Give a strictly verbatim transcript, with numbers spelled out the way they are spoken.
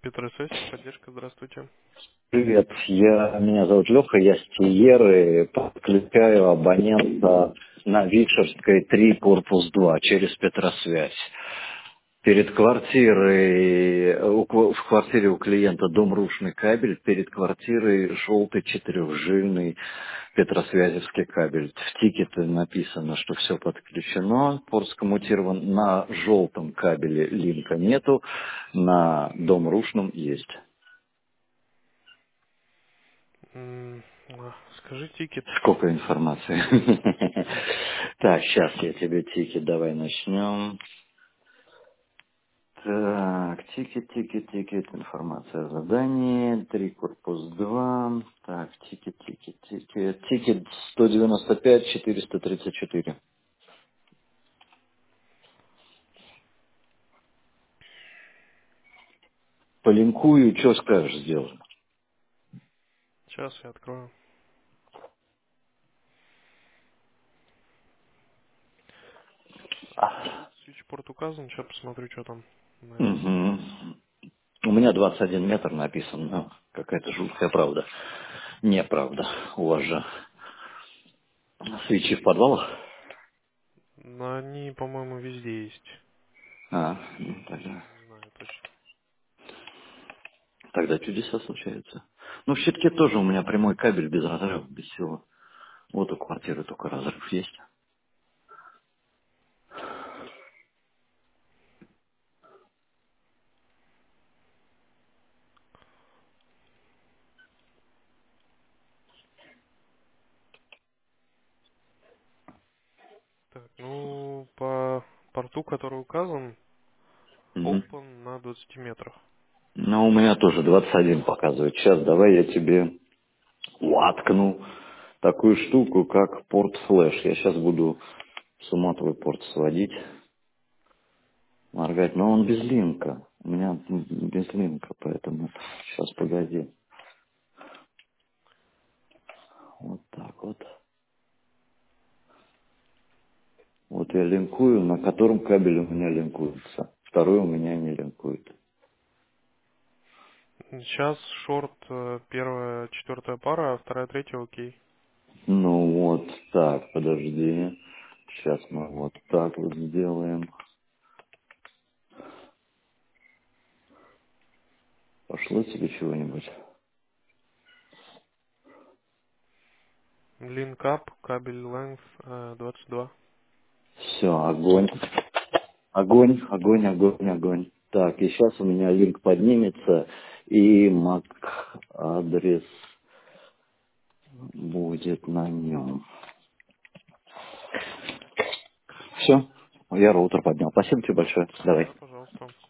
Петросвязь, техподдержка, здравствуйте. Привет, я, меня зовут Леха, я с Тиеры, подключаю абонента на Викшерской три, корпус два, через Петросвязь. Перед квартирой, у ква- в квартире у клиента домрушный кабель, перед квартирой желтый четырехжильный петросвязевский кабель. В тикете написано, что все подключено, порт скоммутирован, на желтом кабеле линка нету, на домрушном есть. М, а, Скажи тикет. Сколько информации. Так, сейчас я тебе тикет, давай начнем. Так, тикет, тикет, тикет, информация о задании, три корпус два. Так, тикет, тикет, тикет, тикет сто девяносто пять четыреста тридцать четыре. Полинкую, что скажешь, сделано. Сейчас я открою. Свитчпорт указан, сейчас посмотрю, что там на этом. Мгм. У меня двадцать один метр написан, но какая-то жуткая правда. Неправда, у вас же свечи в подвалах. Но они, по-моему, везде есть. А, ну тогда. Не знаю точно. Тогда чудеса случаются. Ну, в щитке тоже у меня прямой кабель без разрыва, без всего. Вот у квартиры только разрыв есть. Так, ну, по порту, который указан, Мгм. open на двадцати метрах. Ну, у меня тоже двадцать один показывает. Сейчас давай я тебе воткну такую штуку, как порт флеш. Я сейчас буду с ума твой порт сводить, моргать. Но он без линка. У меня м, без линка, поэтому сейчас погоди. Вот так вот. Вот я линкую, на котором кабель у меня линкуется. Второй у меня не линкует. Сейчас шорт э, первая, четвертая пара, а вторая, третья окей. Ну вот так, подожди. Сейчас мы вот так вот сделаем. Пошло тебе чего-нибудь? Link up, кабель length э, двадцать два. Все, огонь. Огонь, огонь, огонь, огонь. Так, и сейчас у меня линк поднимется, и мак адрес будет на нем. Все, я роутер поднял. Спасибо тебе большое. Давай. Да, пожалуйста.